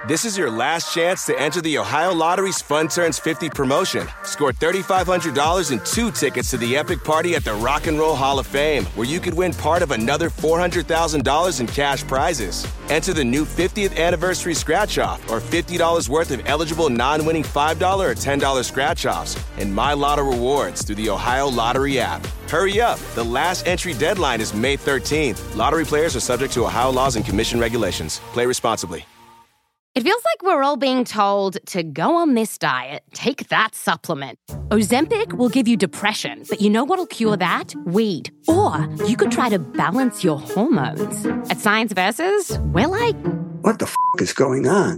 This is your last chance to enter the Ohio Lottery's Fun Turns 50 promotion. Score $3,500 and 2 tickets to the epic party at the Rock and Roll Hall of Fame, where you could win part of another $400,000 in cash prizes. Enter the new 50th anniversary scratch-off or $50 worth of eligible non-winning $5 or $10 scratch-offs and My Lotto rewards through the Ohio Lottery app. Hurry up. The last entry deadline is May 13th. Lottery players are subject to Ohio laws and commission regulations. Play responsibly. It feels like we're all being told to go on this diet, take that supplement. Ozempic will give you depression, but you know what'll cure that? Weed. Or you could try to balance your hormones. At Science Versus, we're like, what the is going on?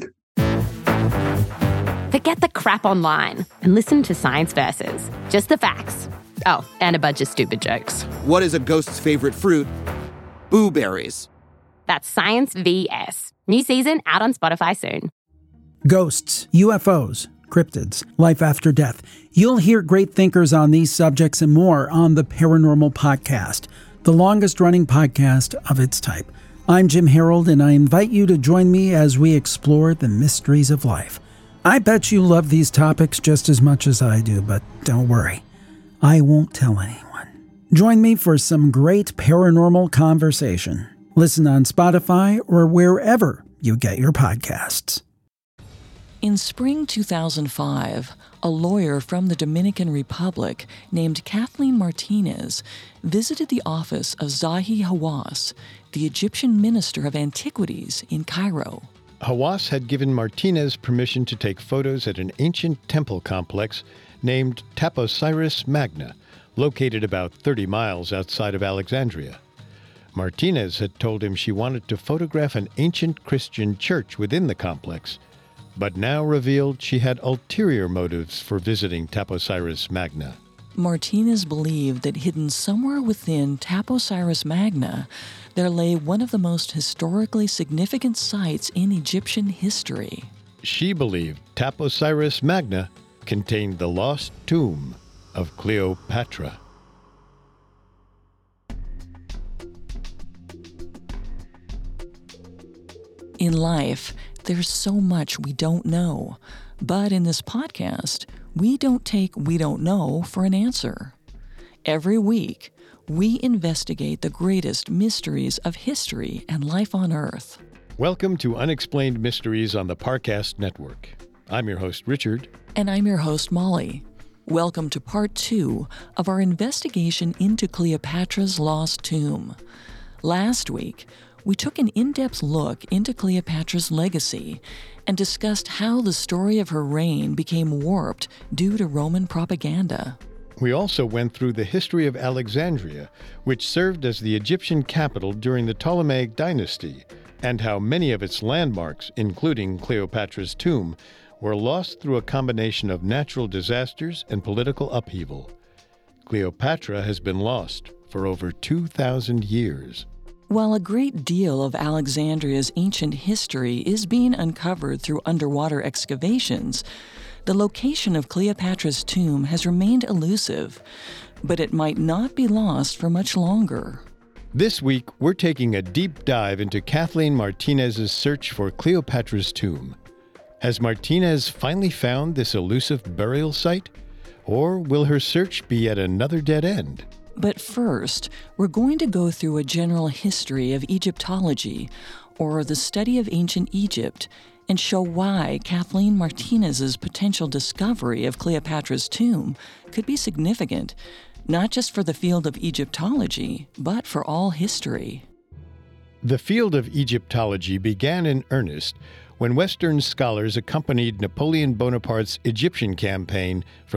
Forget the crap online and listen to Science Versus. Just the facts. Oh, and a bunch of stupid jokes. What is a ghost's favorite fruit? Blueberries. That's Science VS. New season out on Spotify soon. Ghosts, UFOs, cryptids, life after death. You'll hear great thinkers on these subjects and more on the Paranormal Podcast, the longest-running podcast of its type. I'm Jim Harold, and I invite you to join me as we explore the mysteries of life. I bet you love these topics just as much as I do, but don't worry. I won't tell anyone. Join me for some great paranormal conversation. Listen on Spotify or wherever you get your podcasts. In spring 2005, a lawyer from the Dominican Republic named Kathleen Martinez visited the office of Zahi Hawass, the Egyptian minister of antiquities in Cairo. Hawass had given Martinez permission to take photos at an ancient temple complex named Taposiris Magna, located about 30 miles outside of Alexandria. Martinez had told him she wanted to photograph an ancient Christian church within the complex, but now revealed she had ulterior motives for visiting Taposiris Magna. Martinez believed that hidden somewhere within Taposiris Magna, there lay one of the most historically significant sites in Egyptian history. She believed Taposiris Magna contained the lost tomb of Cleopatra. In life, there's so much we don't know. But in this podcast, we don't take "we don't know" for an answer. Every week, we investigate the greatest mysteries of history and life on Earth. Welcome to Unexplained Mysteries on the Parcast Network. I'm your host, Richard. And I'm your host, Molly. Welcome to part 2 of our investigation into Cleopatra's lost tomb. Last week, we took an in-depth look into Cleopatra's legacy and discussed how the story of her reign became warped due to Roman propaganda. We also went through the history of Alexandria, which served as the Egyptian capital during the Ptolemaic dynasty, and how many of its landmarks, including Cleopatra's tomb, were lost through a combination of natural disasters and political upheaval. Cleopatra has been lost for over 2,000 years. While a great deal of Alexandria's ancient history is being uncovered through underwater excavations, the location of Cleopatra's tomb has remained elusive, but it might not be lost for much longer. This week, we're taking a deep dive into Kathleen Martinez's search for Cleopatra's tomb. Has Martinez finally found this elusive burial site? Or will her search be at another dead end? But first, we're going to go through a general history of Egyptology, or the study of ancient Egypt, and show why Kathleen Martinez's potential discovery of Cleopatra's tomb could be significant, not just for the field of Egyptology, but for all history. The field of Egyptology began in earnest when Western scholars accompanied Napoleon Bonaparte's Egyptian campaign from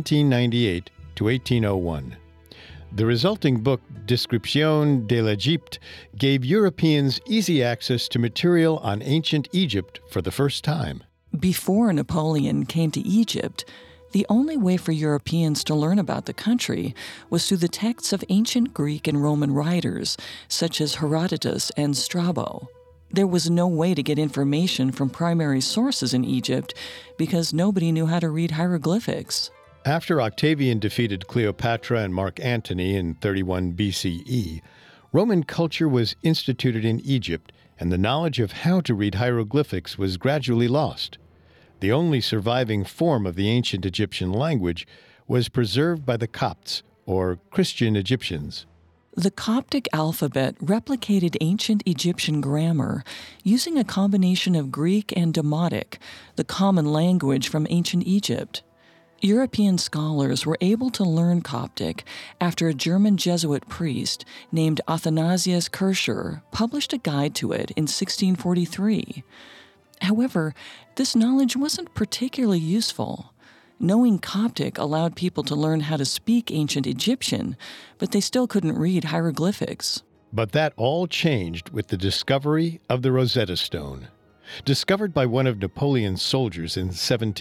1798 to 1801. The resulting book, Description de l'Egypte, gave Europeans easy access to material on ancient Egypt for the first time. Before Napoleon came to Egypt, the only way for Europeans to learn about the country was through the texts of ancient Greek and Roman writers, such as Herodotus and Strabo. There was no way to get information from primary sources in Egypt because nobody knew how to read hieroglyphics. After Octavian defeated Cleopatra and Mark Antony in 31 BCE, Roman culture was instituted in Egypt, and the knowledge of how to read hieroglyphics was gradually lost. The only surviving form of the ancient Egyptian language was preserved by the Copts, or Christian Egyptians. The Coptic alphabet replicated ancient Egyptian grammar using a combination of Greek and Demotic, the common language from ancient Egypt. European scholars were able to learn Coptic after a German Jesuit priest named Athanasius Kircher published a guide to it in 1643. However, this knowledge wasn't particularly useful. Knowing Coptic allowed people to learn how to speak ancient Egyptian, but they still couldn't read hieroglyphics. But that all changed with the discovery of the Rosetta Stone. Discovered by one of Napoleon's soldiers in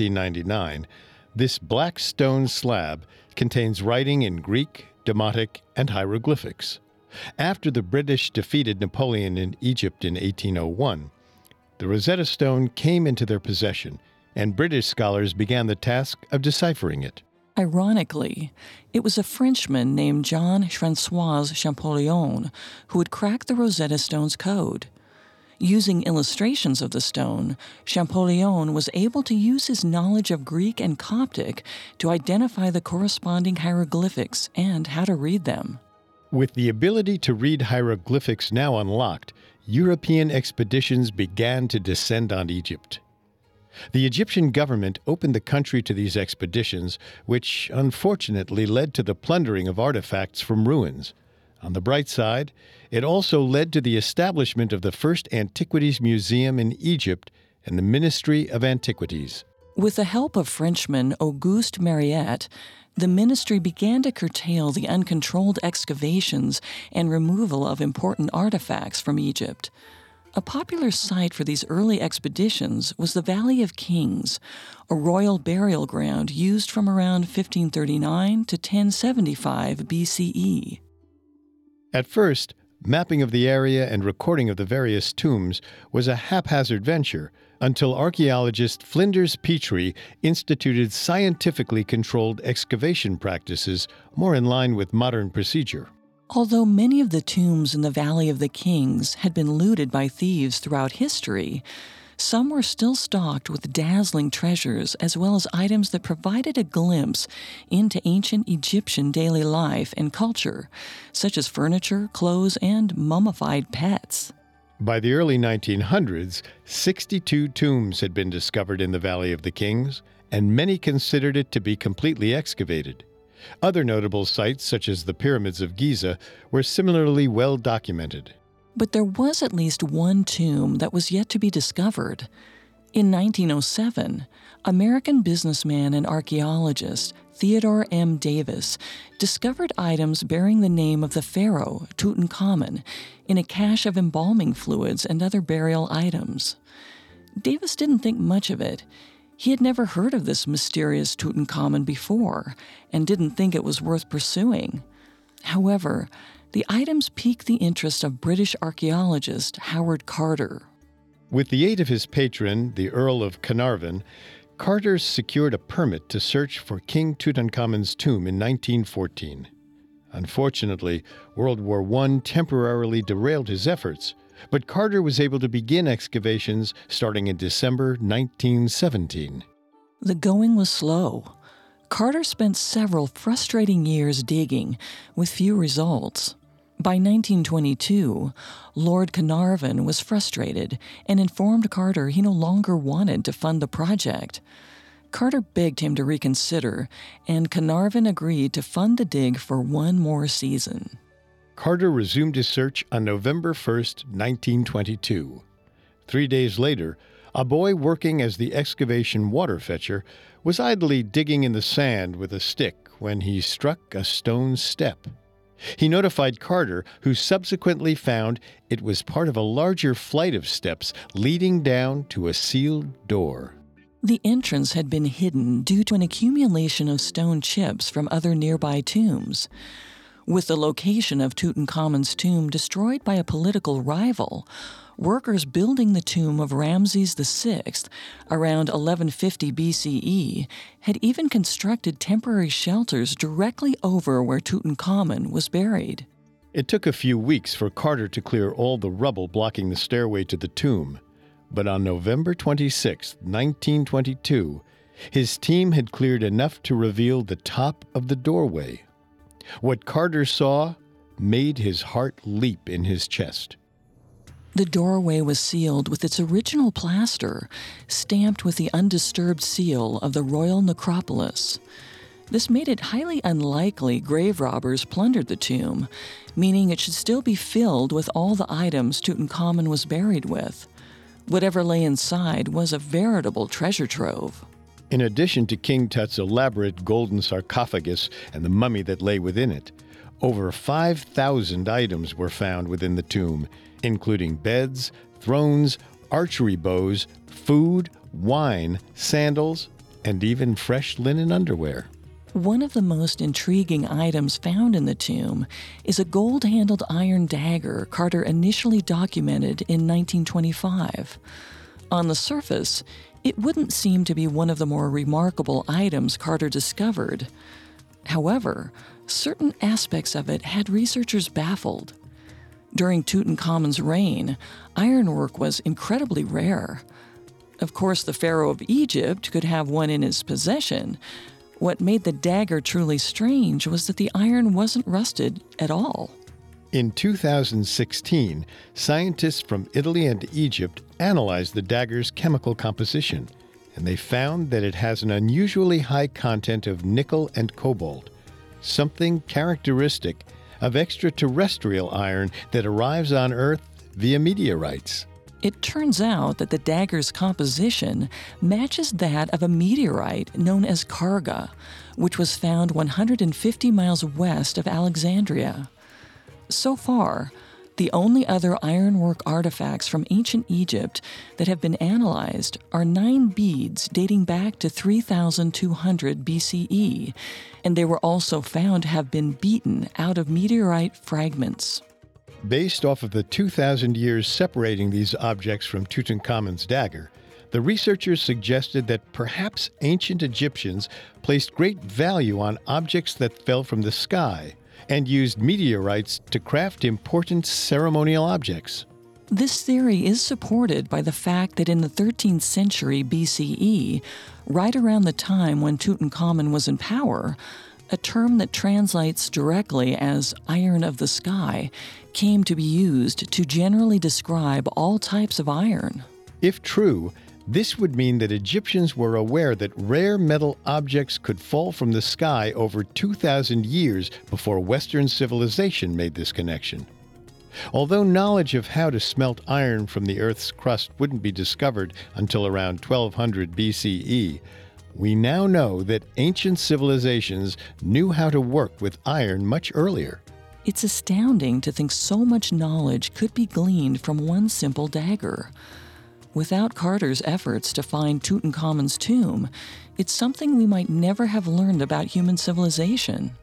1799, this black stone slab contains writing in Greek, Demotic, and hieroglyphics. After the British defeated Napoleon in Egypt in 1801, the Rosetta Stone came into their possession, and British scholars began the task of deciphering it. Ironically, it was a Frenchman named Jean-François Champollion who had cracked the Rosetta Stone's code. Using illustrations of the stone, Champollion was able to use his knowledge of Greek and Coptic to identify the corresponding hieroglyphics and how to read them. With the ability to read hieroglyphics now unlocked, European expeditions began to descend on Egypt. The Egyptian government opened the country to these expeditions, which unfortunately led to the plundering of artifacts from ruins. On the bright side, it also led to the establishment of the first Antiquities Museum in Egypt and the Ministry of Antiquities. With the help of Frenchman Auguste Mariette, the ministry began to curtail the uncontrolled excavations and removal of important artifacts from Egypt. A popular site for these early expeditions was the Valley of Kings, a royal burial ground used from around 1539 to 1075 BCE. At first, mapping of the area and recording of the various tombs was a haphazard venture until archaeologist Flinders Petrie instituted scientifically controlled excavation practices more in line with modern procedure. Although many of the tombs in the Valley of the Kings had been looted by thieves throughout history, some were still stocked with dazzling treasures as well as items that provided a glimpse into ancient Egyptian daily life and culture, such as furniture, clothes, and mummified pets. By the early 1900s, 62 tombs had been discovered in the Valley of the Kings, and many considered it to be completely excavated. Other notable sites, such as the Pyramids of Giza, were similarly well documented. But there was at least one tomb that was yet to be discovered. In 1907, American businessman and archaeologist Theodore M. Davis discovered items bearing the name of the pharaoh, Tutankhamun, in a cache of embalming fluids and other burial items. Davis didn't think much of it. He had never heard of this mysterious Tutankhamun before and didn't think it was worth pursuing. However, the items piqued the interest of British archaeologist Howard Carter. With the aid of his patron, the Earl of Carnarvon, Carter secured a permit to search for King Tutankhamun's tomb in 1914. Unfortunately, World War I temporarily derailed his efforts, but Carter was able to begin excavations starting in December 1917. The going was slow. Carter spent several frustrating years digging, with few results. By 1922, Lord Carnarvon was frustrated and informed Carter he no longer wanted to fund the project. Carter begged him to reconsider, and Carnarvon agreed to fund the dig for one more season. Carter resumed his search on November 1, 1922. 3 days later, a boy working as the excavation water fetcher was idly digging in the sand with a stick when he struck a stone step. He notified Carter, who subsequently found it was part of a larger flight of steps leading down to a sealed door. The entrance had been hidden due to an accumulation of stone chips from other nearby tombs. With the location of Tutankhamun's tomb destroyed by a political rival, workers building the tomb of Ramses VI around 1150 BCE had even constructed temporary shelters directly over where Tutankhamun was buried. It took a few weeks for Carter to clear all the rubble blocking the stairway to the tomb. But on November 26, 1922, his team had cleared enough to reveal the top of the doorway. What Carter saw made his heart leap in his chest. The doorway was sealed with its original plaster, stamped with the undisturbed seal of the Royal Necropolis. This made it highly unlikely grave robbers plundered the tomb, meaning it should still be filled with all the items Tutankhamun was buried with. Whatever lay inside was a veritable treasure trove. In addition to King Tut's elaborate golden sarcophagus and the mummy that lay within it, over 5,000 items were found within the tomb, including beds, thrones, archery bows, food, wine, sandals, and even fresh linen underwear. One of the most intriguing items found in the tomb is a gold-handled iron dagger Carter initially documented in 1925. On the surface, it wouldn't seem to be one of the more remarkable items Carter discovered. However, certain aspects of it had researchers baffled. During Tutankhamun's reign, ironwork was incredibly rare. Of course, the Pharaoh of Egypt could have one in his possession. What made the dagger truly strange was that the iron wasn't rusted at all. In 2016, scientists from Italy and Egypt analyzed the dagger's chemical composition, and they found that it has an unusually high content of nickel and cobalt, something characteristic of extraterrestrial iron that arrives on Earth via meteorites. It turns out that the dagger's composition matches that of a meteorite known as Karga, which was found 150 miles west of Alexandria. So far, the only other ironwork artifacts from ancient Egypt that have been analyzed are 9 beads dating back to 3200 BCE, and they were also found to have been beaten out of meteorite fragments. Based off of the 2,000 years separating these objects from Tutankhamun's dagger, the researchers suggested that perhaps ancient Egyptians placed great value on objects that fell from the sky and used meteorites to craft important ceremonial objects. This theory is supported by the fact that in the 13th century BCE, right around the time when Tutankhamun was in power, a term that translates directly as iron of the sky came to be used to generally describe all types of iron. If true, this would mean that Egyptians were aware that rare metal objects could fall from the sky over 2,000 years before Western civilization made this connection. Although knowledge of how to smelt iron from the Earth's crust wouldn't be discovered until around 1200 BCE, we now know that ancient civilizations knew how to work with iron much earlier. It's astounding to think so much knowledge could be gleaned from one simple dagger. Without Carter's efforts to find Tutankhamun's tomb, it's something we might never have learned about human civilization.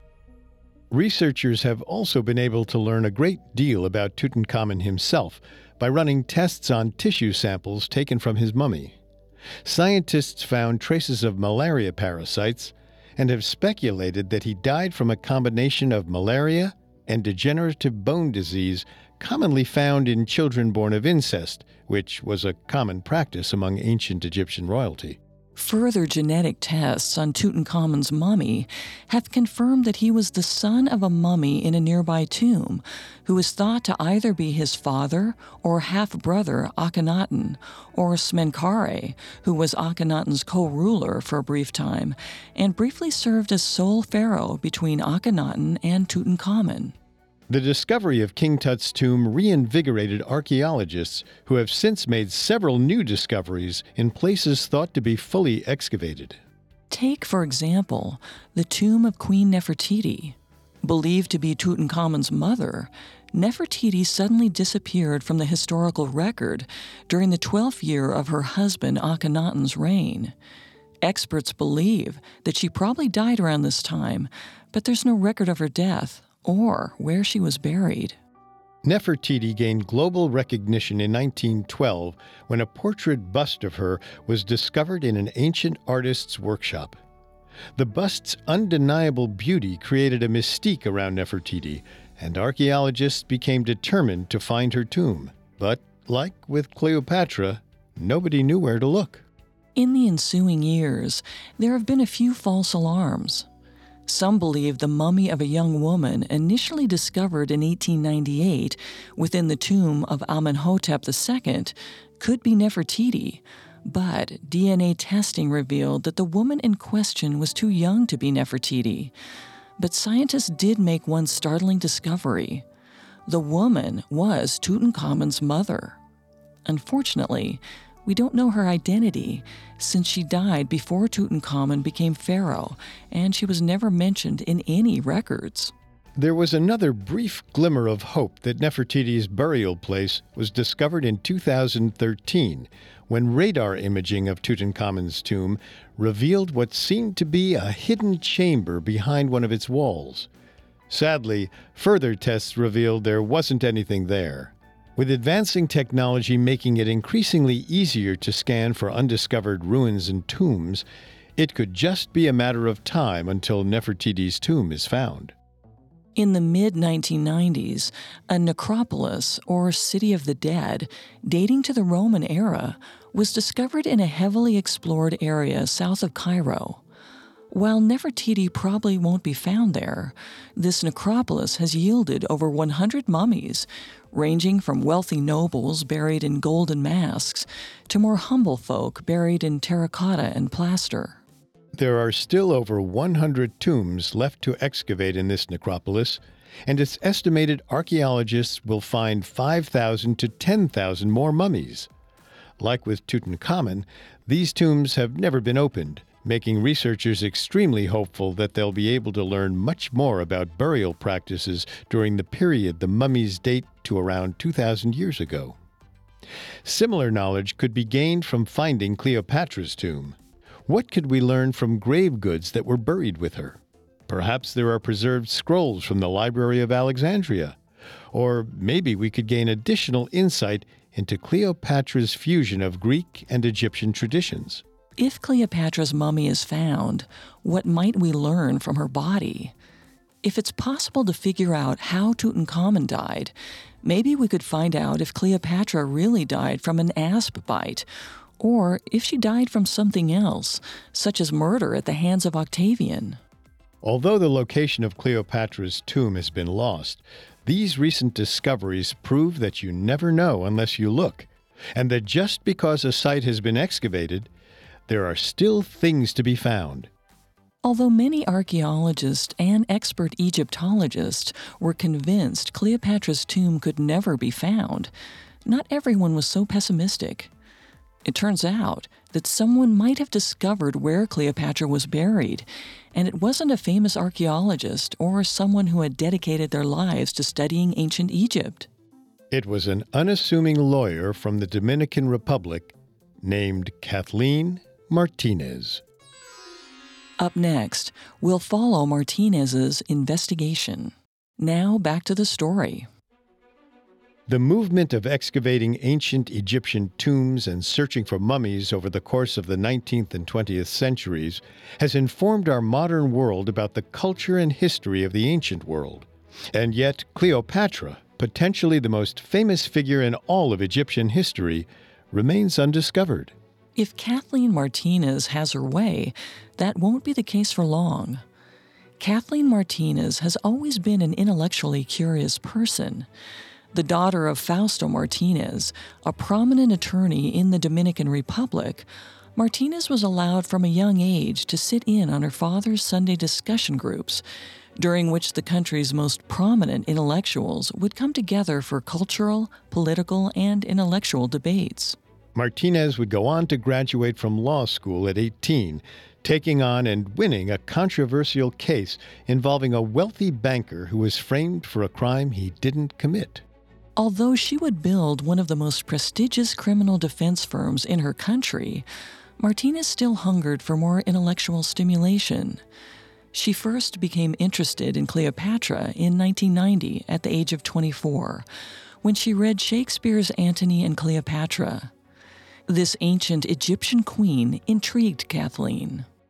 Researchers have also been able to learn a great deal about Tutankhamun himself by running tests on tissue samples taken from his mummy. Scientists found traces of malaria parasites and have speculated that he died from a combination of malaria and degenerative bone disease commonly found in children born of incest, which was a common practice among ancient Egyptian royalty. Further genetic tests on Tutankhamun's mummy have confirmed that he was the son of a mummy in a nearby tomb, who is thought to either be his father or half-brother Akhenaten, or Smenkhare, who was Akhenaten's co-ruler for a brief time, and briefly served as sole pharaoh between Akhenaten and Tutankhamun. The discovery of King Tut's tomb reinvigorated archaeologists who have since made several new discoveries in places thought to be fully excavated. Take, for example, the tomb of Queen Nefertiti. Believed to be Tutankhamun's mother, Nefertiti suddenly disappeared from the historical record during the 12th year of her husband Akhenaten's reign. Experts believe that she probably died around this time, but there's no record of her death or where she was buried. Nefertiti gained global recognition in 1912 when a portrait bust of her was discovered in an ancient artist's workshop. The bust's undeniable beauty created a mystique around Nefertiti, and archaeologists became determined to find her tomb. But, like with Cleopatra, nobody knew where to look. In the ensuing years, there have been a few false alarms. Some believe the mummy of a young woman initially discovered in 1898 within the tomb of Amenhotep II could be Nefertiti, but DNA testing revealed that the woman in question was too young to be Nefertiti. But scientists did make one startling discovery. The woman was Tutankhamun's mother. Unfortunately, we don't know her identity since she died before Tutankhamun became pharaoh, and she was never mentioned in any records. There was another brief glimmer of hope that Nefertiti's burial place was discovered in 2013 when radar imaging of Tutankhamun's tomb revealed what seemed to be a hidden chamber behind one of its walls. Sadly, further tests revealed there wasn't anything there. With advancing technology making it increasingly easier to scan for undiscovered ruins and tombs, it could just be a matter of time until Nefertiti's tomb is found. In the mid-1990s, a necropolis, or city of the dead, dating to the Roman era, was discovered in a heavily explored area south of Cairo. While Nefertiti probably won't be found there, this necropolis has yielded over 100 mummies, ranging from wealthy nobles buried in golden masks to more humble folk buried in terracotta and plaster. There are still over 100 tombs left to excavate in this necropolis, and it's estimated archaeologists will find 5,000 to 10,000 more mummies. Like with Tutankhamun, these tombs have never been opened, making researchers extremely hopeful that they'll be able to learn much more about burial practices during the period the mummies date to around 2,000 years ago. Similar knowledge could be gained from finding Cleopatra's tomb. What could we learn from grave goods that were buried with her? Perhaps there are preserved scrolls from the Library of Alexandria. Or maybe we could gain additional insight into Cleopatra's fusion of Greek and Egyptian traditions. If Cleopatra's mummy is found, what might we learn from her body? If it's possible to figure out how Tutankhamun died, maybe we could find out if Cleopatra really died from an asp bite, or if she died from something else, such as murder at the hands of Octavian. Although the location of Cleopatra's tomb has been lost, these recent discoveries prove that you never know unless you look, and that just because a site has been excavated, there are still things to be found. Although many archaeologists and expert Egyptologists were convinced Cleopatra's tomb could never be found, not everyone was so pessimistic. It turns out that someone might have discovered where Cleopatra was buried, and it wasn't a famous archaeologist or someone who had dedicated their lives to studying ancient Egypt. It was an unassuming lawyer from the Dominican Republic named Kathleen Martinez. Up next, we'll follow Martinez's investigation. Now back to the story. The movement of excavating ancient Egyptian tombs and searching for mummies over the course of the 19th and 20th centuries has informed our modern world about the culture and history of the ancient world. And yet, Cleopatra, potentially the most famous figure in all of Egyptian history, remains undiscovered. If Kathleen Martinez has her way, that won't be the case for long. Kathleen Martinez has always been an intellectually curious person. The daughter of Fausto Martinez, a prominent attorney in the Dominican Republic, Martinez was allowed from a young age to sit in on her father's Sunday discussion groups, during which the country's most prominent intellectuals would come together for cultural, political, and intellectual debates. Martinez would go on to graduate from law school at 18, taking on and winning a controversial case involving a wealthy banker who was framed for a crime he didn't commit. Although she would build one of the most prestigious criminal defense firms in her country, Martinez still hungered for more intellectual stimulation. She first became interested in Cleopatra in 1990 at the age of 24, when she read Shakespeare's Antony and Cleopatra. This ancient Egyptian queen intrigued Kathleen.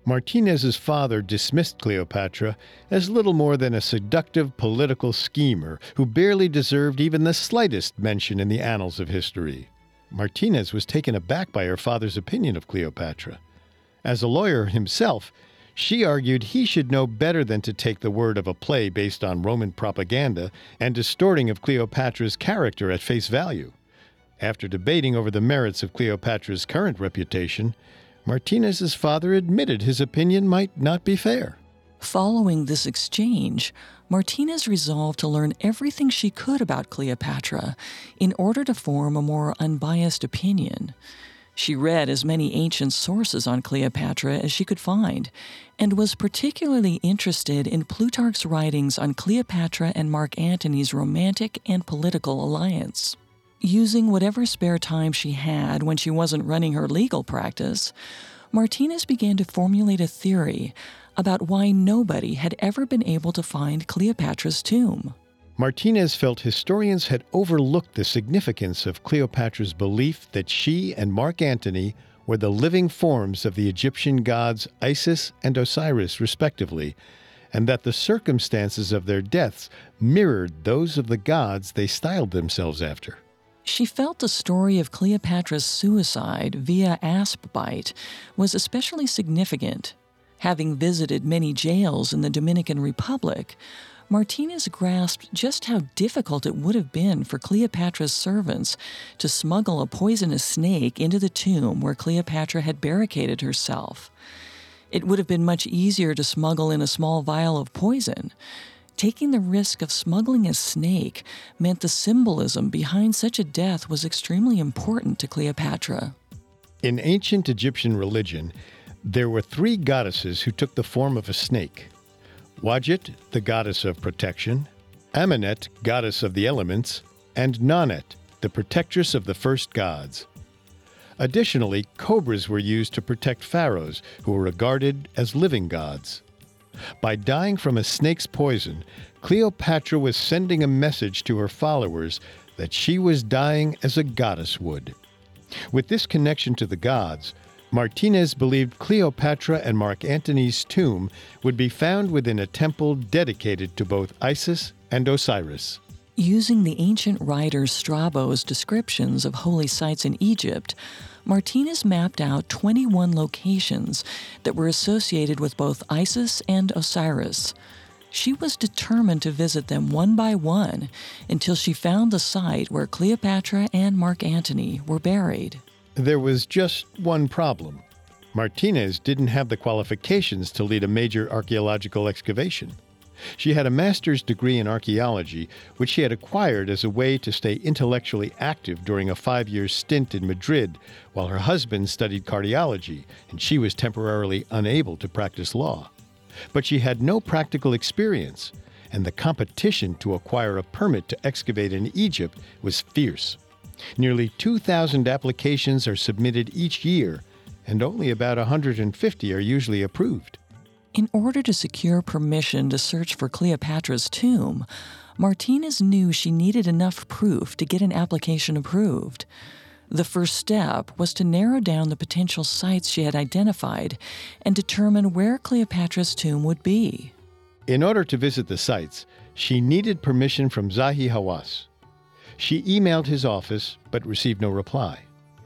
Martinez's father dismissed Cleopatra as little more than a seductive political schemer who barely deserved even the slightest mention in the annals of history. Martinez was taken aback by her father's opinion of Cleopatra. As a lawyer himself, she argued he should know better than to take the word of a play based on Roman propaganda and distorting of Cleopatra's character at face value. After debating over the merits of Cleopatra's current reputation, Martinez's father admitted his opinion might not be fair. Following this exchange, Martinez resolved to learn everything she could about Cleopatra in order to form a more unbiased opinion. She read as many ancient sources on Cleopatra as she could find, and was particularly interested in Plutarch's writings on Cleopatra and Mark Antony's romantic and political alliance. Using whatever spare time she had when she wasn't running her legal practice, Martinez began to formulate a theory about why nobody had ever been able to find Cleopatra's tomb. Martinez felt historians had overlooked the significance of Cleopatra's belief that she and Mark Antony were the living forms of the Egyptian gods Isis and Osiris, respectively, and that the circumstances of their deaths mirrored those of the gods they styled themselves after. She felt the story of Cleopatra's suicide via asp bite was especially significant. Having visited many jails in the Dominican Republic, Martinez grasped just how difficult it would have been for Cleopatra's servants to smuggle a poisonous snake into the tomb where Cleopatra had barricaded herself. It would have been much easier to smuggle in a small vial of poison. Taking the risk of smuggling a snake meant the symbolism behind such a death was extremely important to Cleopatra. In ancient Egyptian religion, there were 3 goddesses who took the form of a snake: Wadjet, the goddess of protection; Amenet, goddess of the elements; and Nonet, the protectress of the first gods. Additionally, cobras were used to protect pharaohs, who were regarded as living gods. By dying from a snake's poison, Cleopatra was sending a message to her followers that she was dying as a goddess would. With this connection to the gods, Martinez believed Cleopatra and Mark Antony's tomb would be found within a temple dedicated to both Isis and Osiris. Using the ancient writer Strabo's descriptions of holy sites in Egypt, Martinez mapped out 21 locations that were associated with both Isis and Osiris. She was determined to visit them one by one until she found the site where Cleopatra and Mark Antony were buried. There was just one problem. Martinez didn't have the qualifications to lead a major archaeological excavation. She had a master's degree in archaeology, which she had acquired as a way to stay intellectually active during a 5-year stint in Madrid, while her husband studied cardiology, and she was temporarily unable to practice law. But she had no practical experience, and the competition to acquire a permit to excavate in Egypt was fierce. Nearly 2,000 applications are submitted each year, and only about 150 are usually approved. In order to secure permission to search for Cleopatra's tomb, Martinez knew she needed enough proof to get an application approved. The first step was to narrow down the potential sites she had identified and determine where Cleopatra's tomb would be. In order to visit the sites, she needed permission from Zahi Hawass. She emailed his office but received no reply.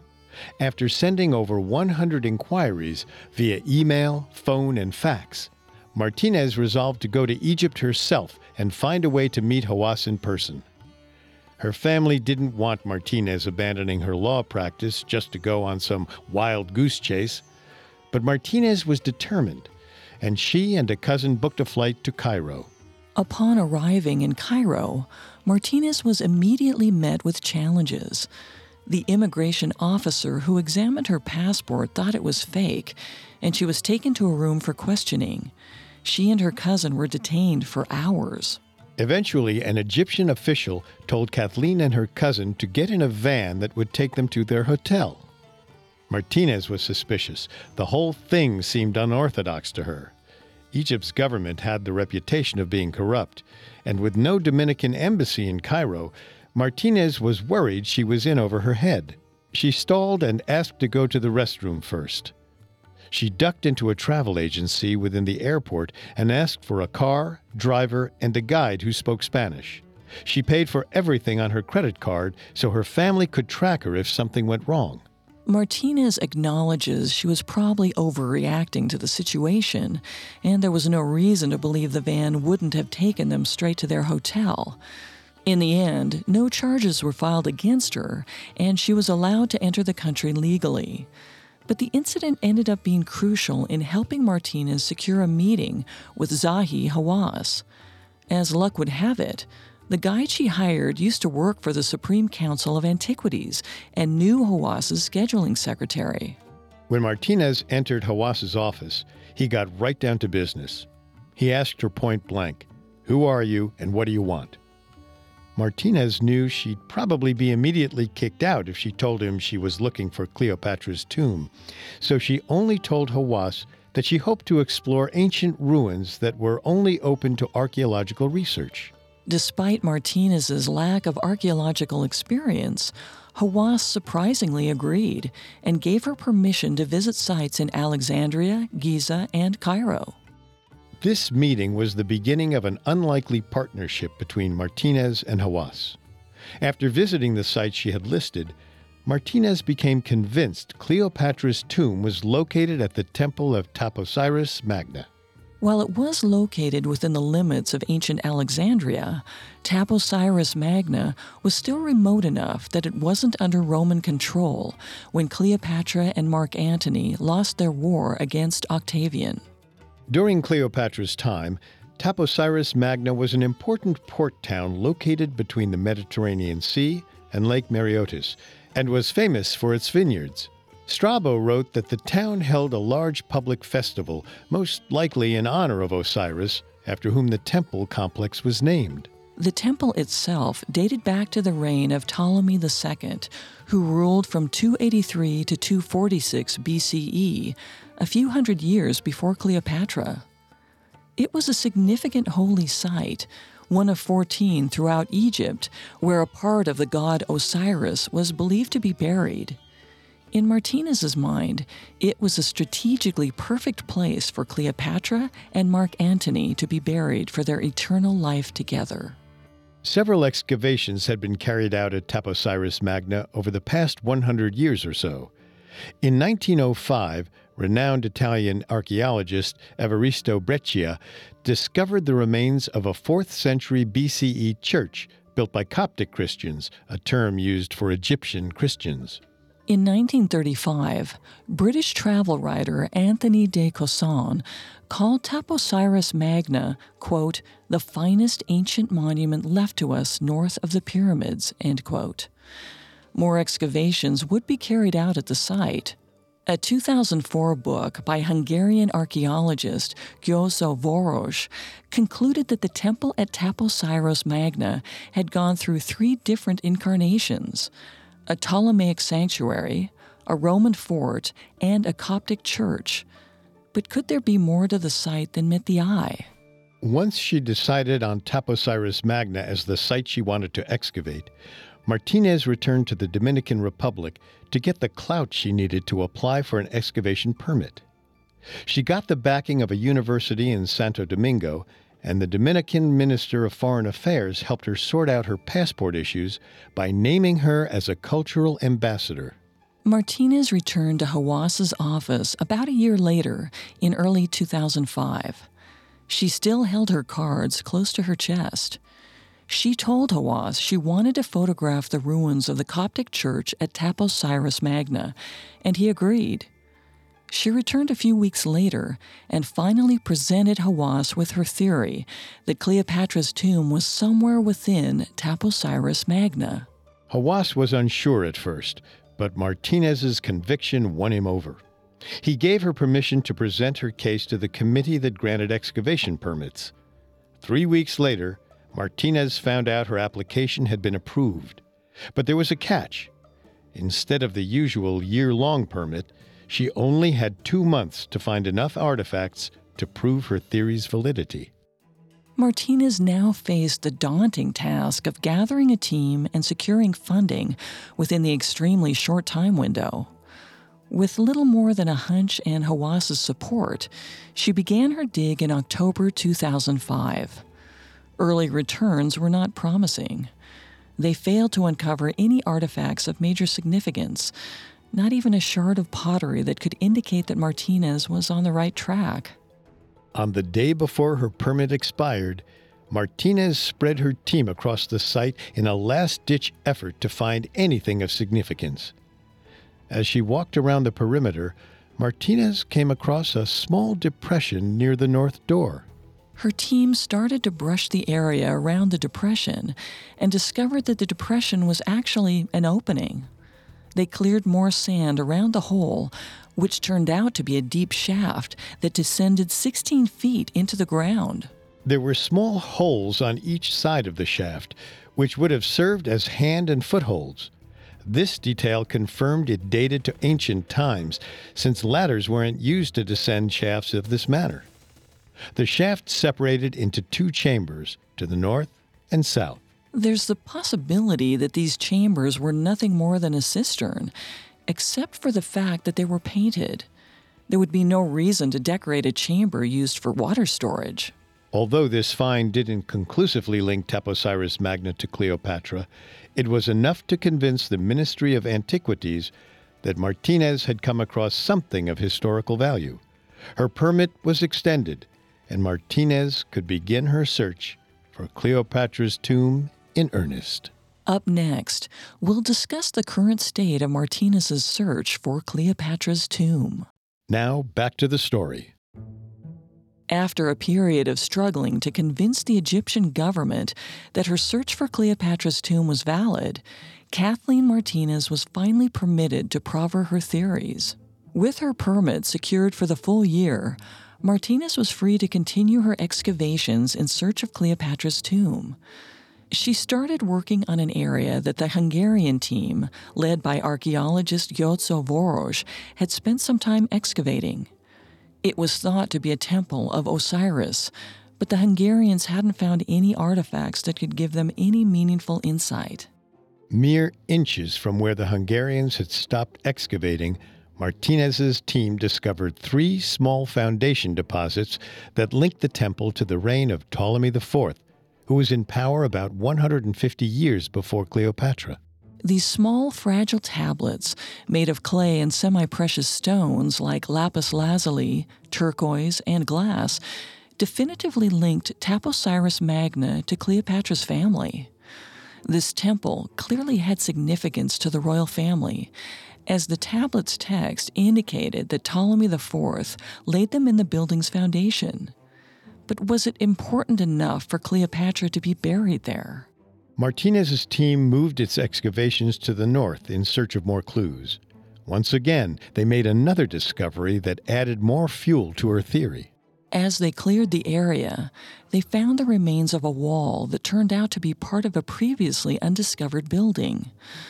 After sending over 100 inquiries via email, phone, and fax, Martinez resolved to go to Egypt herself and find a way to meet Hawass in person. Her family didn't want Martinez abandoning her law practice just to go on some wild goose chase, but Martinez was determined, and she and a cousin booked a flight to Cairo. Upon arriving in Cairo, Martinez was immediately met with challenges. The immigration officer who examined her passport thought it was fake, and she was taken to a room for questioning. She and her cousin were detained for hours. Eventually, an Egyptian official told Kathleen and her cousin to get in a van that would take them to their hotel. Martinez was suspicious. The whole thing seemed unorthodox to her. Egypt's government had the reputation of being corrupt, and with no Dominican embassy in Cairo, Martinez was worried she was in over her head. She stalled and asked to go to the restroom first. She ducked into a travel agency within the airport and asked for a car, driver, and a guide who spoke Spanish. She paid for everything on her credit card so her family could track her if something went wrong. Martinez acknowledges she was probably overreacting to the situation, and there was no reason to believe the van wouldn't have taken them straight to their hotel. In the end, no charges were filed against her, and she was allowed to enter the country legally. But the incident ended up being crucial in helping Martinez secure a meeting with Zahi Hawass. As luck would have it, the guide she hired used to work for the Supreme Council of Antiquities and knew Hawass's scheduling secretary. When Martinez entered Hawass's office, he got right down to business. He asked her point blank, "Who are you and what do you want?" Martinez knew she'd probably be immediately kicked out if she told him she was looking for Cleopatra's tomb, so she only told Hawass that she hoped to explore ancient ruins that were only open to archaeological research. Despite Martinez's lack of archaeological experience, Hawass surprisingly agreed and gave her permission to visit sites in Alexandria, Giza, and Cairo. This meeting was the beginning of an unlikely partnership between Martinez and Hawass. After visiting the sites she had listed, Martinez became convinced Cleopatra's tomb was located at the temple of Taposiris Magna. While it was located within the limits of ancient Alexandria, Taposiris Magna was still remote enough that it wasn't under Roman control when Cleopatra and Mark Antony lost their war against Octavian. During Cleopatra's time, Taposiris Magna was an important port town located between the Mediterranean Sea and Lake Mareotis, and was famous for its vineyards. Strabo wrote that the town held a large public festival, most likely in honor of Osiris, after whom the temple complex was named. The temple itself dated back to the reign of Ptolemy II, who ruled from 283 to 246 BCE, a few hundred years before Cleopatra. It was a significant holy site, one of 14 throughout Egypt, where a part of the god Osiris was believed to be buried. In Martinez's mind, it was a strategically perfect place for Cleopatra and Mark Antony to be buried for their eternal life together. Several excavations had been carried out at Taposiris Magna over the past 100 years or so. In 1905, renowned Italian archaeologist Evaristo Breccia discovered the remains of a 4th century BCE church built by Coptic Christians, a term used for Egyptian Christians. In 1935, British travel writer Anthony de Cosson called Taposiris Magna, quote, "the finest ancient monument left to us north of the pyramids," end quote. More excavations would be carried out at the site. A 2004 book by Hungarian archaeologist Győző Vörös concluded that the temple at Taposiris Magna had gone through 3 different incarnations: a Ptolemaic sanctuary, a Roman fort, and a Coptic church. But could there be more to the site than met the eye? Once she decided on Taposiris Magna as the site she wanted to excavate, Martinez returned to the Dominican Republic to get the clout she needed to apply for an excavation permit. She got the backing of a university in Santo Domingo, and the Dominican Minister of Foreign Affairs helped her sort out her passport issues by naming her as a cultural ambassador. Martinez returned to Hawass's office about a year later, in early 2005. She still held her cards close to her chest. She told Hawass she wanted to photograph the ruins of the Coptic church at Taposiris Magna, and he agreed. She returned a few weeks later and finally presented Hawass with her theory that Cleopatra's tomb was somewhere within Taposiris Magna. Hawass was unsure at first, but Martinez's conviction won him over. He gave her permission to present her case to the committee that granted excavation permits. 3 weeks later, Martinez found out her application had been approved. But there was a catch. Instead of the usual year-long permit, she only had 2 months to find enough artifacts to prove her theory's validity. Martinez now faced the daunting task of gathering a team and securing funding within the extremely short time window. With little more than a hunch and Hawas's support, she began her dig in October 2005. Early returns were not promising. They failed to uncover any artifacts of major significance, not even a shard of pottery that could indicate that Martinez was on the right track. On the day before her permit expired, Martinez spread her team across the site in a last-ditch effort to find anything of significance. As she walked around the perimeter, Martinez came across a small depression near the north door. Her team started to brush the area around the depression and discovered that the depression was actually an opening. They cleared more sand around the hole, which turned out to be a deep shaft that descended 16 feet into the ground. There were small holes on each side of the shaft, which would have served as hand and footholds. This detail confirmed it dated to ancient times, since ladders weren't used to descend shafts of this manner. The shaft separated into two chambers, to the north and south. There's the possibility that these chambers were nothing more than a cistern, except for the fact that they were painted. There would be no reason to decorate a chamber used for water storage. Although this find didn't conclusively link Taposiris Magna to Cleopatra, it was enough to convince the Ministry of Antiquities that Martinez had come across something of historical value. Her permit was extended, and Martinez could begin her search for Cleopatra's tomb in earnest. Up next, we'll discuss the current state of Martinez's search for Cleopatra's tomb. Now, back to the story. After a period of struggling to convince the Egyptian government that her search for Cleopatra's tomb was valid, Kathleen Martinez was finally permitted to proffer her theories. With her permit secured for the full year, Martinez was free to continue her excavations in search of Cleopatra's tomb. She started working on an area that the Hungarian team, led by archaeologist Jozo Vörös, had spent some time excavating. It was thought to be a temple of Osiris, but the Hungarians hadn't found any artifacts that could give them any meaningful insight. Mere inches from where the Hungarians had stopped excavating, Martinez's team discovered 3 small foundation deposits that linked the temple to the reign of Ptolemy IV, who was in power about 150 years before Cleopatra. These small, fragile tablets, made of clay and semi-precious stones like lapis lazuli, turquoise, and glass, definitively linked Taposiris Magna to Cleopatra's family. This temple clearly had significance to the royal family, as the tablet's text indicated that Ptolemy IV laid them in the building's foundation. But was it important enough for Cleopatra to be buried there? Martinez's team moved its excavations to the north in search of more clues. Once again, they made another discovery that added more fuel to her theory. As they cleared the area, they found the remains of a wall that turned out to be part of a previously undiscovered building.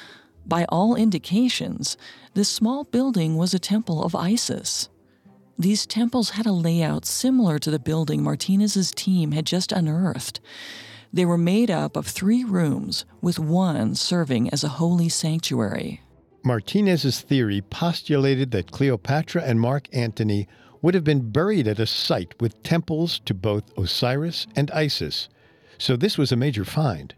By all indications, this small building was a temple of Isis. These temples had a layout similar to the building Martinez's team had just unearthed. They were made up of 3 rooms, with one serving as a holy sanctuary. Martinez's theory postulated that Cleopatra and Mark Antony would have been buried at a site with temples to both Osiris and Isis, so this was a major find.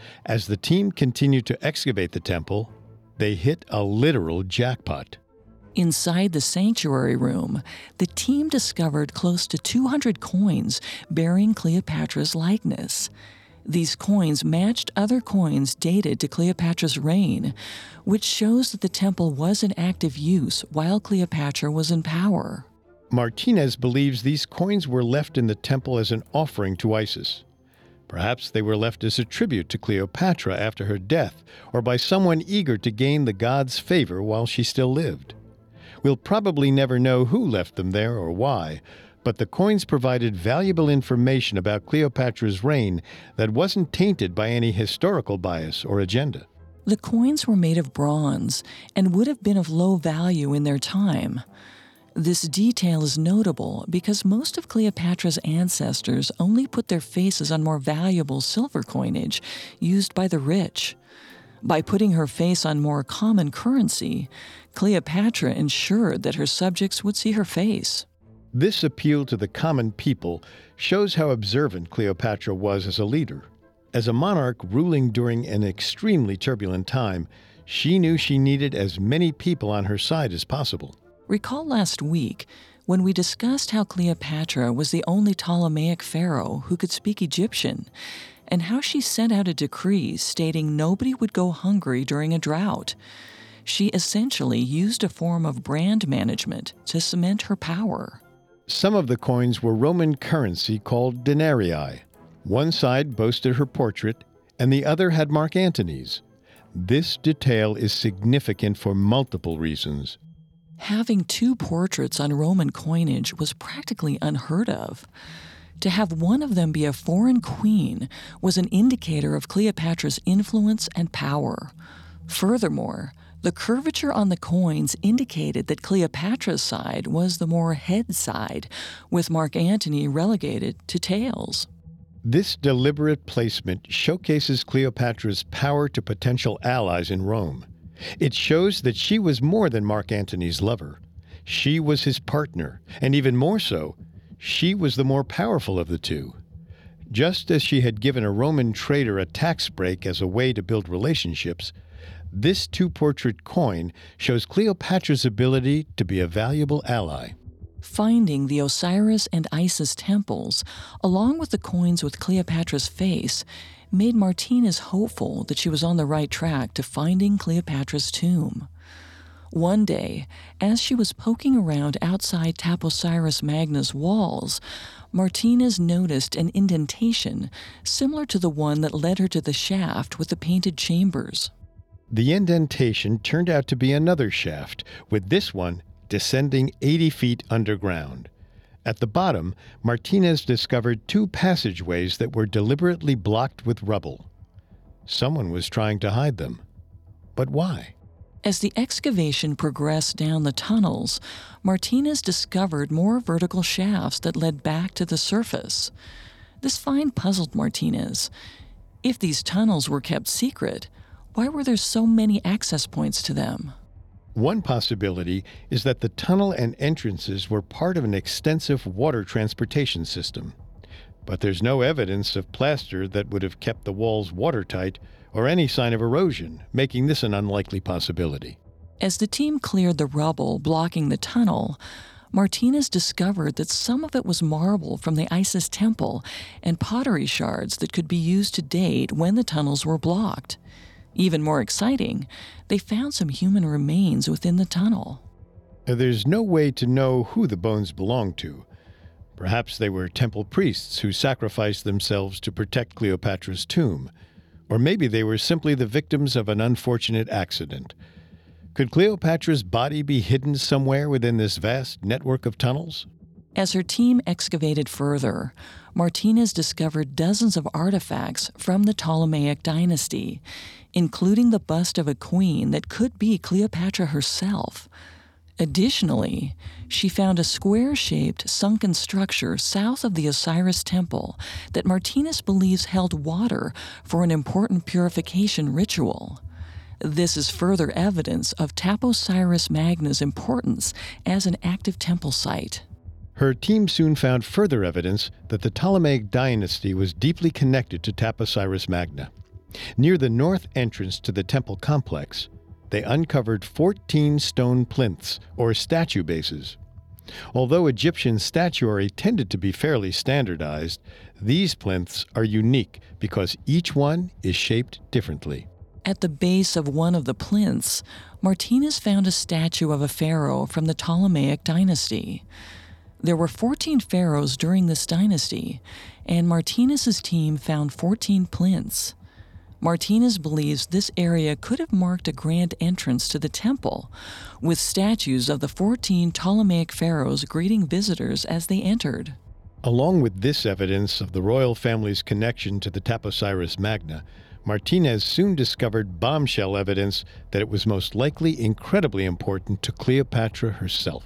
As the team continued to excavate the temple, they hit a literal jackpot. Inside the sanctuary room, the team discovered close to 200 coins bearing Cleopatra's likeness. These coins matched other coins dated to Cleopatra's reign, which shows that the temple was in active use while Cleopatra was in power. Martinez believes these coins were left in the temple as an offering to Isis. Perhaps they were left as a tribute to Cleopatra after her death, or by someone eager to gain the god's favor while she still lived. We'll probably never know who left them there or why, but the coins provided valuable information about Cleopatra's reign that wasn't tainted by any historical bias or agenda. The coins were made of bronze and would have been of low value in their time. This detail is notable because most of Cleopatra's ancestors only put their faces on more valuable silver coinage used by the rich. By putting her face on more common currency, Cleopatra ensured that her subjects would see her face. This appeal to the common people shows how observant Cleopatra was as a leader. As a monarch ruling during an extremely turbulent time, she knew she needed as many people on her side as possible. Recall last week when we discussed how Cleopatra was the only Ptolemaic pharaoh who could speak Egyptian, and how she sent out a decree stating nobody would go hungry during a drought. She essentially used a form of brand management to cement her power. Some of the coins were Roman currency called denarii. One side boasted her portrait, and the other had Mark Antony's. This detail is significant for multiple reasons. Having two portraits on Roman coinage was practically unheard of. To have one of them be a foreign queen was an indicator of Cleopatra's influence and power. Furthermore, the curvature on the coins indicated that Cleopatra's side was the more head side, with Mark Antony relegated to tails. This deliberate placement showcases Cleopatra's power to potential allies in Rome. It shows that she was more than Mark Antony's lover. She was his partner, and even more so, she was the more powerful of the two. Just as she had given a Roman trader a tax break as a way to build relationships, this two-portrait coin shows Cleopatra's ability to be a valuable ally. Finding the Osiris and Isis temples, along with the coins with Cleopatra's face, made Martinez hopeful that she was on the right track to finding Cleopatra's tomb. One day, as she was poking around outside Taposiris Magna's walls, Martinez noticed an indentation similar to the one that led her to the shaft with the painted chambers. The indentation turned out to be another shaft, with this one descending 80 feet underground. At the bottom, Martinez discovered two passageways that were deliberately blocked with rubble. Someone was trying to hide them. But why? As the excavation progressed down the tunnels, Martinez discovered more vertical shafts that led back to the surface. This find puzzled Martinez. If these tunnels were kept secret, why were there so many access points to them? One possibility is that the tunnel and entrances were part of an extensive water transportation system. But there's no evidence of plaster that would have kept the walls watertight or any sign of erosion, making this an unlikely possibility. As the team cleared the rubble blocking the tunnel, Martinez discovered that some of it was marble from the Isis temple and pottery shards that could be used to date when the tunnels were blocked. Even more exciting, they found some human remains within the tunnel. There's no way to know who the bones belonged to. Perhaps they were temple priests who sacrificed themselves to protect Cleopatra's tomb. Or maybe they were simply the victims of an unfortunate accident. Could Cleopatra's body be hidden somewhere within this vast network of tunnels? As her team excavated further, Martinez discovered dozens of artifacts from the Ptolemaic dynasty, including the bust of a queen that could be Cleopatra herself. Additionally, she found a square-shaped sunken structure south of the Osiris temple that Martinez believes held water for an important purification ritual. This is further evidence of Taposiris Magna's importance as an active temple site. Her team soon found further evidence that the Ptolemaic dynasty was deeply connected to Taposiris Magna. Near the north entrance to the temple complex, they uncovered 14 stone plinths, or statue bases. Although Egyptian statuary tended to be fairly standardized, these plinths are unique because each one is shaped differently. At the base of one of the plinths, Martinez found a statue of a pharaoh from the Ptolemaic dynasty. There were 14 pharaohs during this dynasty, and Martinez's team found 14 plinths. Martinez believes this area could have marked a grand entrance to the temple, with statues of the 14 Ptolemaic pharaohs greeting visitors as they entered. Along with this evidence of the royal family's connection to the Taposiris Magna, Martinez soon discovered bombshell evidence that it was most likely incredibly important to Cleopatra herself.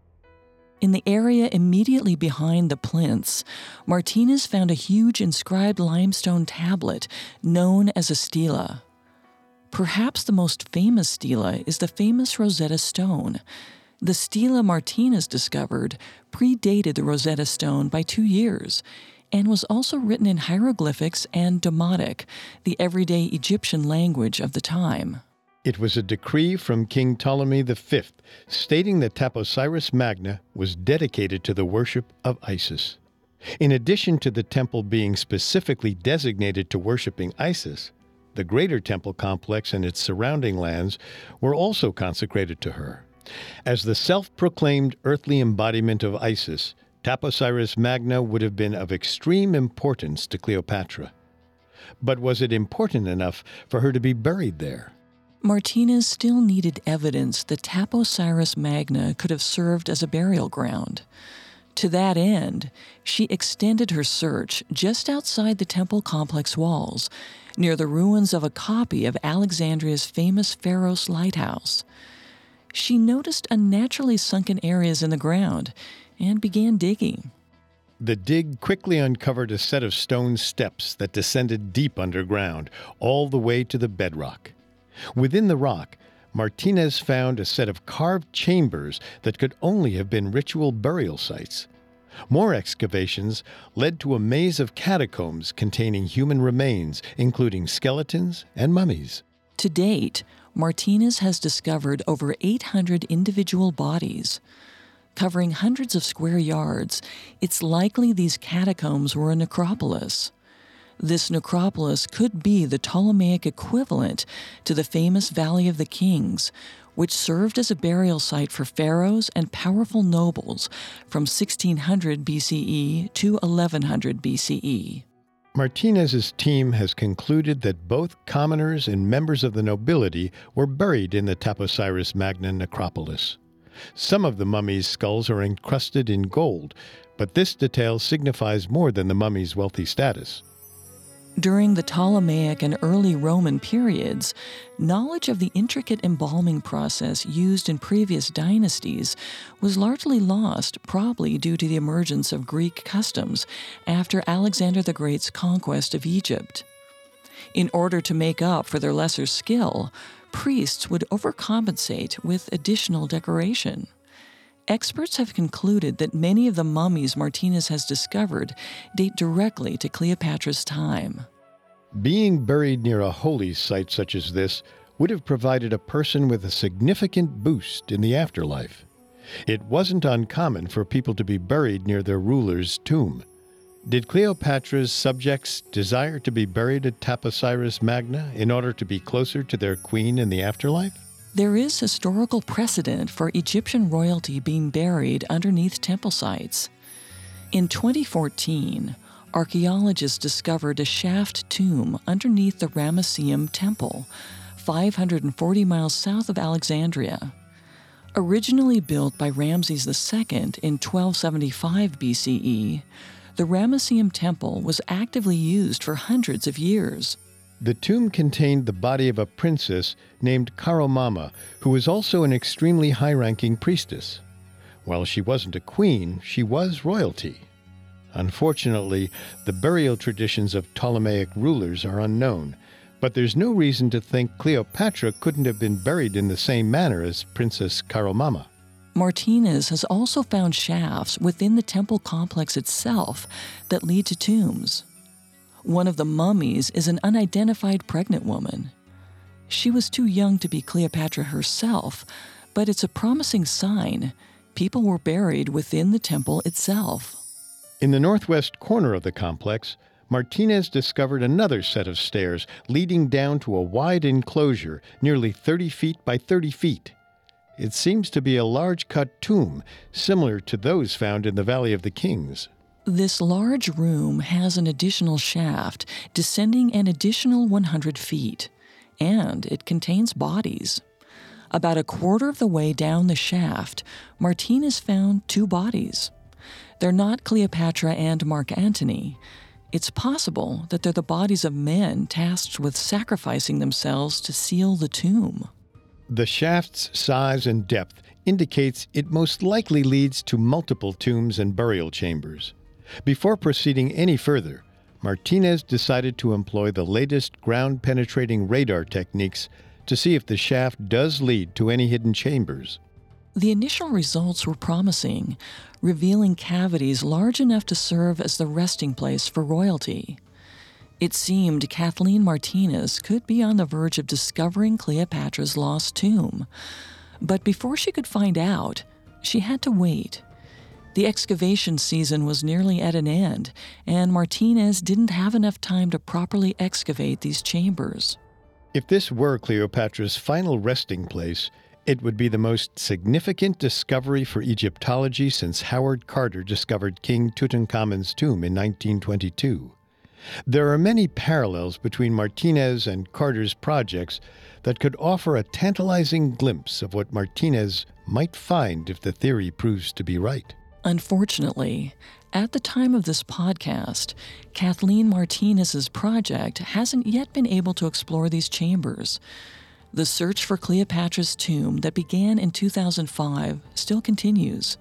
In the area immediately behind the plinths, Martinez found a huge inscribed limestone tablet known as a stela. Perhaps the most famous stela is the famous Rosetta Stone. The stela Martinez discovered predated the Rosetta Stone by 2 years and was also written in hieroglyphics and Demotic, the everyday Egyptian language of the time. It was a decree from King Ptolemy V stating that Taposiris Magna was dedicated to the worship of Isis. In addition to the temple being specifically designated to worshiping Isis, the greater temple complex and its surrounding lands were also consecrated to her. As the self-proclaimed earthly embodiment of Isis, Taposiris Magna would have been of extreme importance to Cleopatra. But was it important enough for her to be buried there? Martinez still needed evidence that Taposiris Magna could have served as a burial ground. To that end, she extended her search just outside the temple complex walls, near the ruins of a copy of Alexandria's famous Pharos lighthouse. She noticed unnaturally sunken areas in the ground and began digging. The dig quickly uncovered a set of stone steps that descended deep underground, all the way to the bedrock. Within the rock, Martinez found a set of carved chambers that could only have been ritual burial sites. More excavations led to a maze of catacombs containing human remains, including skeletons and mummies. To date, Martinez has discovered over 800 individual bodies. Covering hundreds of square yards, it's likely these catacombs were a necropolis. This necropolis could be the Ptolemaic equivalent to the famous Valley of the Kings, which served as a burial site for pharaohs and powerful nobles from 1600 BCE to 1100 BCE. Martinez's team has concluded that both commoners and members of the nobility were buried in the Taposiris Magna necropolis. Some of the mummies' skulls are encrusted in gold, but this detail signifies more than the mummy's wealthy status. During the Ptolemaic and early Roman periods, knowledge of the intricate embalming process used in previous dynasties was largely lost, probably due to the emergence of Greek customs after Alexander the Great's conquest of Egypt. In order to make up for their lesser skill, priests would overcompensate with additional decoration. Experts have concluded that many of the mummies Martinez has discovered date directly to Cleopatra's time. Being buried near a holy site such as this would have provided a person with a significant boost in the afterlife. It wasn't uncommon for people to be buried near their ruler's tomb. Did Cleopatra's subjects desire to be buried at Taposiris Magna in order to be closer to their queen in the afterlife? There is historical precedent for Egyptian royalty being buried underneath temple sites. In 2014, archaeologists discovered a shaft tomb underneath the Ramesseum Temple, 540 miles south of Alexandria. Originally built by Ramses II in 1275 BCE, the Ramesseum Temple was actively used for hundreds of years. The tomb contained the body of a princess named Karomama, who was also an extremely high-ranking priestess. While she wasn't a queen, she was royalty. Unfortunately, the burial traditions of Ptolemaic rulers are unknown, but there's no reason to think Cleopatra couldn't have been buried in the same manner as Princess Karomama. Martinez has also found shafts within the temple complex itself that lead to tombs. One of the mummies is an unidentified pregnant woman. She was too young to be Cleopatra herself, but it's a promising sign. People were buried within the temple itself. In the northwest corner of the complex, Martinez discovered another set of stairs leading down to a wide enclosure nearly 30 feet by 30 feet. It seems to be a large-cut tomb, similar to those found in the Valley of the Kings. This large room has an additional shaft descending an additional 100 feet, and it contains bodies. About a quarter of the way down the shaft, Martinez found 2 bodies. They're not Cleopatra and Mark Antony. It's possible that they're the bodies of men tasked with sacrificing themselves to seal the tomb. The shaft's size and depth indicates it most likely leads to multiple tombs and burial chambers. Before proceeding any further, Martinez decided to employ the latest ground-penetrating radar techniques to see if the shaft does lead to any hidden chambers. The initial results were promising, revealing cavities large enough to serve as the resting place for royalty. It seemed Kathleen Martinez could be on the verge of discovering Cleopatra's lost tomb. But before she could find out, she had to wait. The excavation season was nearly at an end, and Martinez didn't have enough time to properly excavate these chambers. If this were Cleopatra's final resting place, it would be the most significant discovery for Egyptology since Howard Carter discovered King Tutankhamun's tomb in 1922. There are many parallels between Martinez and Carter's projects that could offer a tantalizing glimpse of what Martinez might find if the theory proves to be right. Unfortunately, at the time of this podcast, Kathleen Martinez's project hasn't yet been able to explore these chambers. The search for Cleopatra's tomb that began in 2005 still continues.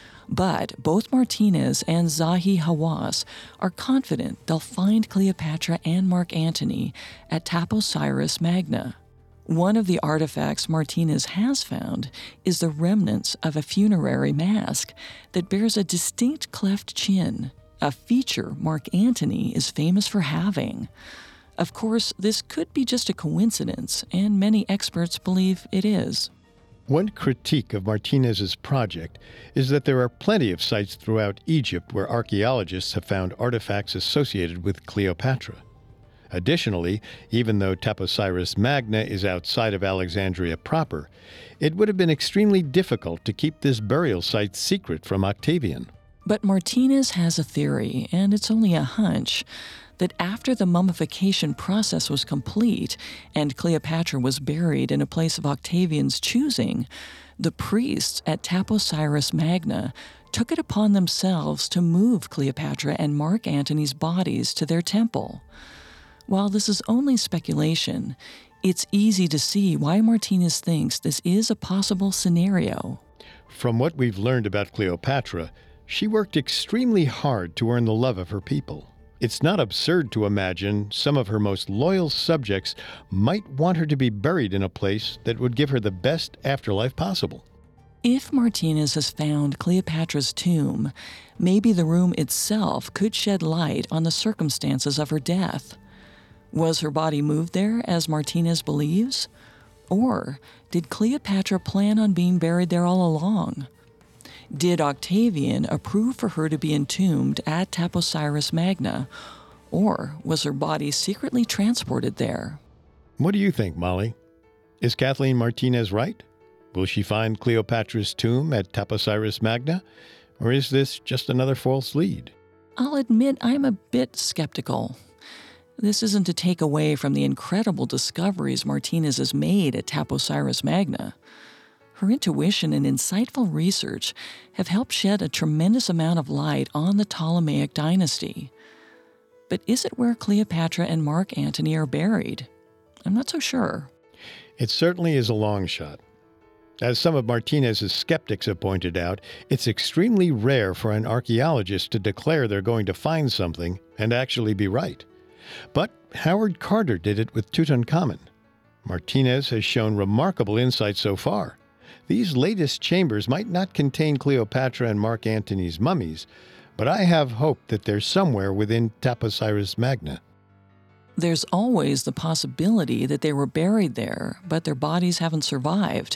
But both Martinez and Zahi Hawass are confident they'll find Cleopatra and Mark Antony at Taposiris Magna. One of the artifacts Martinez has found is the remnants of a funerary mask that bears a distinct cleft chin, a feature Mark Antony is famous for having. Of course, this could be just a coincidence, and many experts believe it is. One critique of Martinez's project is that there are plenty of sites throughout Egypt where archaeologists have found artifacts associated with Cleopatra. Additionally, even though Taposiris Magna is outside of Alexandria proper, it would have been extremely difficult to keep this burial site secret from Octavian. But Martinez has a theory, and it's only a hunch, that after the mummification process was complete and Cleopatra was buried in a place of Octavian's choosing, the priests at Taposiris Magna took it upon themselves to move Cleopatra and Mark Antony's bodies to their temple. While this is only speculation, it's easy to see why Martinez thinks this is a possible scenario. From what we've learned about Cleopatra, she worked extremely hard to earn the love of her people. It's not absurd to imagine some of her most loyal subjects might want her to be buried in a place that would give her the best afterlife possible. If Martinez has found Cleopatra's tomb, maybe the room itself could shed light on the circumstances of her death. Was her body moved there, as Martinez believes? Or did Cleopatra plan on being buried there all along? Did Octavian approve for her to be entombed at Taposiris Magna, or was her body secretly transported there? What do you think, Molly? Is Kathleen Martinez right? Will she find Cleopatra's tomb at Taposiris Magna, or is this just another false lead? I'll admit I'm a bit skeptical. This isn't to take away from the incredible discoveries Martinez has made at Taposiris Magna. Her intuition and insightful research have helped shed a tremendous amount of light on the Ptolemaic dynasty. But is it where Cleopatra and Mark Antony are buried? I'm not so sure. It certainly is a long shot. As some of Martinez's skeptics have pointed out, it's extremely rare for an archaeologist to declare they're going to find something and actually be right. But Howard Carter did it with Tutankhamun. Martinez has shown remarkable insight so far. These latest chambers might not contain Cleopatra and Mark Antony's mummies, but I have hope that they're somewhere within Taposiris Magna. There's always the possibility that they were buried there, but their bodies haven't survived,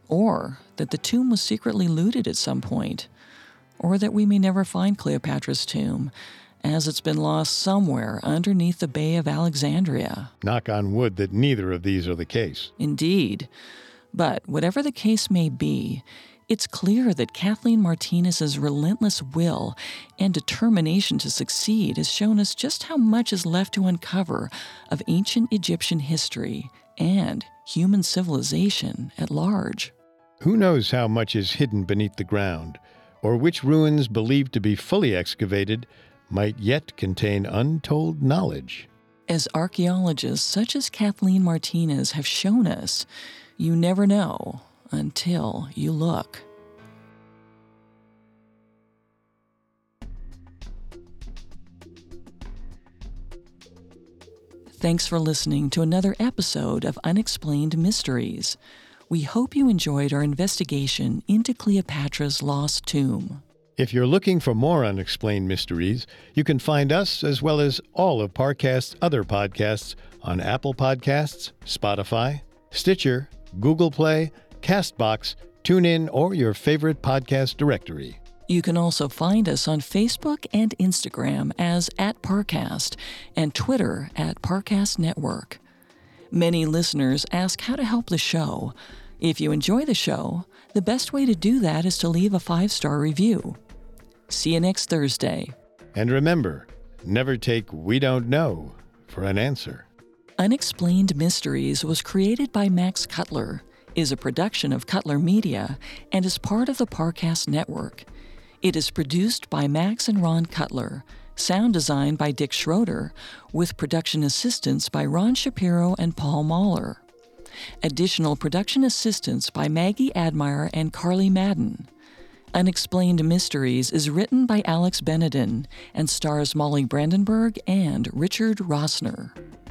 or that the tomb was secretly looted at some point, or that we may never find Cleopatra's tomb, as it's been lost somewhere underneath the Bay of Alexandria. Knock on wood that neither of these are the case. Indeed. But whatever the case may be, it's clear that Kathleen Martinez's relentless will and determination to succeed has shown us just how much is left to uncover of ancient Egyptian history and human civilization at large. Who knows how much is hidden beneath the ground, or which ruins believed to be fully excavated might yet contain untold knowledge. As archaeologists such as Kathleen Martinez have shown us, you never know until you look. Thanks for listening to another episode of Unexplained Mysteries. We hope you enjoyed our investigation into Cleopatra's lost tomb. If you're looking for more unexplained mysteries, you can find us as well as all of Parcast's other podcasts on Apple Podcasts, Spotify, Stitcher, Google Play, CastBox, TuneIn, or your favorite podcast directory. You can also find us on Facebook and Instagram as @Parcast and Twitter @Parcast Network. Many listeners ask how to help the show. If you enjoy the show, the best way to do that is to leave a 5-star review. See you next Thursday. And remember, never take "we don't know" for an answer. Unexplained Mysteries was created by Max Cutler, is a production of Cutler Media, and is part of the Parcast Network. It is produced by Max and Ron Cutler, sound design by Dick Schroeder, with production assistance by Ron Shapiro and Paul Mahler. Additional production assistance by Maggie Admire and Carly Madden. Unexplained Mysteries is written by Alex Benedin and stars Molly Brandenburg and Richard Rossner.